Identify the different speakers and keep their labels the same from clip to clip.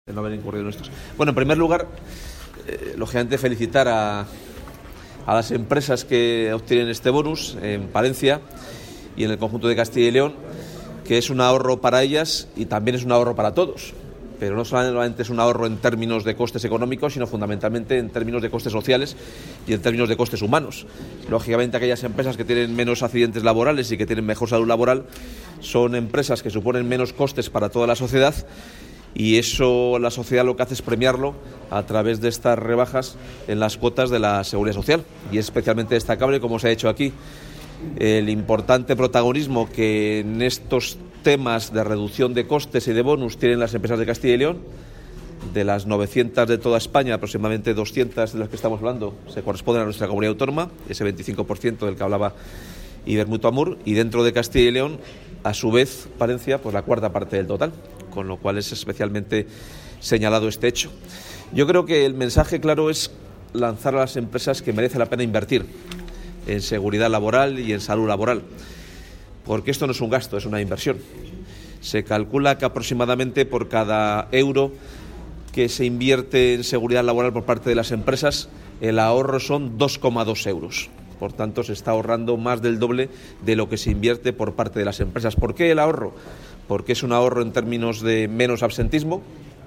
Speaker 1: no haber incurrido en estos. Bueno, en primer lugar, lógicamente felicitar a las empresas que obtienen este bonus en Palencia y en el conjunto de Castilla y León, que es un ahorro para ellas y también es un ahorro para todos. Pero no solamente es un ahorro en términos de costes económicos, sino fundamentalmente en términos de costes sociales y en términos de costes humanos. Lógicamente, aquellas empresas que tienen menos accidentes laborales y que tienen mejor salud laboral son empresas que suponen menos costes para toda la sociedad, y eso la sociedad lo que hace es premiarlo a través de estas rebajas en las cuotas de la Seguridad Social. Y es especialmente destacable, como se ha hecho aquí, el importante protagonismo que en estos temas de reducción de costes y de bonus tienen las empresas de Castilla y León. De las 900 de toda España, aproximadamente 200 de las que estamos hablando se corresponden a nuestra comunidad autónoma, ese 25% del que hablaba Ibermutuamur, y dentro de Castilla y León, a su vez, Palencia, pues la cuarta parte del total, con lo cual es especialmente señalado este hecho. Yo creo que el mensaje claro es lanzar a las empresas que merece la pena invertir en seguridad laboral y en salud laboral, porque esto no es un gasto, es una inversión. Se calcula que aproximadamente por cada euro que se invierte en seguridad laboral por parte de las empresas, el ahorro son 2,2 euros. Por tanto, se está ahorrando más del doble de lo que se invierte por parte de las empresas. ¿Por qué el ahorro? Porque es un ahorro en términos de menos absentismo,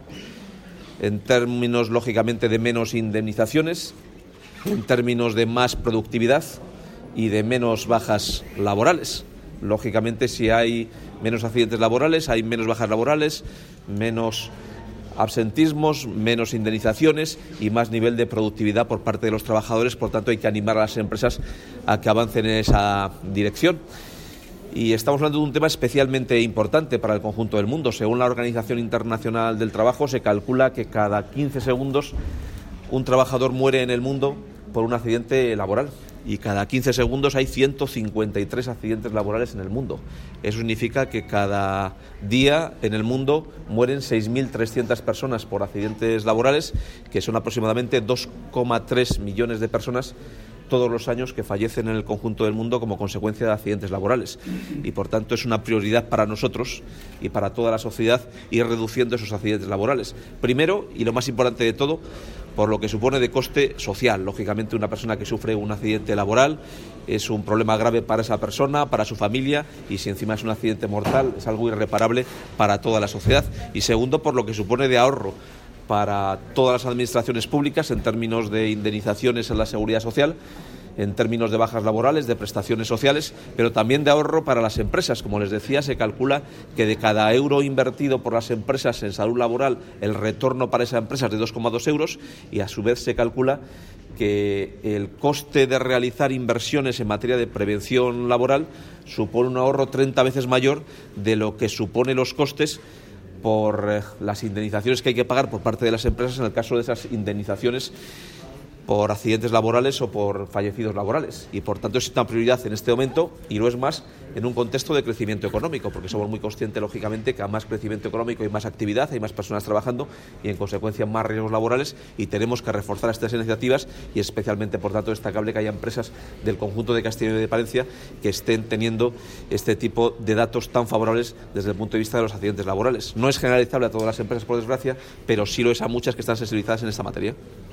Speaker 1: en términos, lógicamente, de menos indemnizaciones, en términos de más productividad y de menos bajas laborales. Lógicamente, si hay menos accidentes laborales, hay menos bajas laborales, menos absentismos, menos indemnizaciones y más nivel de productividad por parte de los trabajadores. Por tanto, hay que animar a las empresas a que avancen en esa dirección. Y estamos hablando de un tema especialmente importante para el conjunto del mundo. Según la Organización Internacional del Trabajo, se calcula que cada 15 segundos un trabajador muere en el mundo por un accidente laboral. Y cada 15 segundos hay 153 accidentes laborales en el mundo. Eso significa que cada día en el mundo mueren 6.300 personas por accidentes laborales, que son aproximadamente 2,3 millones de personas todos los años que fallecen en el conjunto del mundo como consecuencia de accidentes laborales. Y por tanto es una prioridad para nosotros y para toda la sociedad ir reduciendo esos accidentes laborales. Primero, y lo más importante de todo, por lo que supone de coste social. Lógicamente, una persona que sufre un accidente laboral es un problema grave para esa persona, para su familia, y si encima es un accidente mortal es algo irreparable para toda la sociedad. Y segundo, por lo que supone de ahorro para todas las administraciones públicas en términos de indemnizaciones en la seguridad social, en términos de bajas laborales, de prestaciones sociales, pero también de ahorro para las empresas. Como les decía, se calcula que de cada euro invertido por las empresas en salud laboral, el retorno para esa empresa es de 2,2 euros, y a su vez se calcula que el coste de realizar inversiones en materia de prevención laboral supone un ahorro 30 veces mayor de lo que supone los costes por las indemnizaciones que hay que pagar por parte de las empresas en el caso de esas indemnizaciones por accidentes laborales o por fallecidos laborales. Y por tanto es una prioridad en este momento, y lo es más en un contexto de crecimiento económico, porque somos muy conscientes, lógicamente, que a más crecimiento económico hay más actividad, hay más personas trabajando y en consecuencia más riesgos laborales, y tenemos que reforzar estas iniciativas, y especialmente, por tanto, destacable que haya empresas del conjunto de Castilla y León y de Palencia que estén teniendo este tipo de datos tan favorables desde el punto de vista de los accidentes laborales. No es generalizable a todas las empresas, por desgracia, pero sí lo es a muchas que están sensibilizadas en esta materia.